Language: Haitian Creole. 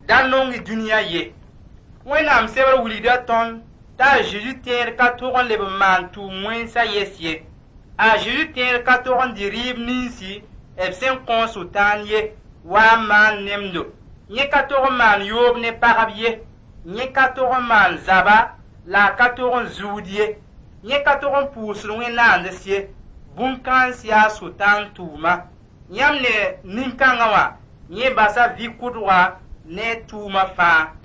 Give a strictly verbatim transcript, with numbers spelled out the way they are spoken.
dan nongi dunia ye wẽnnaam sebr wilgda tõnd t'a a Zeezi tẽed ka tog n leb n maan tʋʋm wẽnsã yes ye a Zeezi tẽed ka tog n dɩ rɩɩb ninsi b sẽn kõo sʋtãan ye wa n maan nemdo yẽ ka tog n maan yoob ne pagb ye yẽ ka tog n maan zaba la a ka tog n zuud ye yẽ ka tog n pʋʋsd wẽnnaands ye bũn-kãens yaa sʋtãan tʋʋma yãmb ne nin-kãngã wã yẽ basa vɩ-kʋdga ne tʋʋma fãa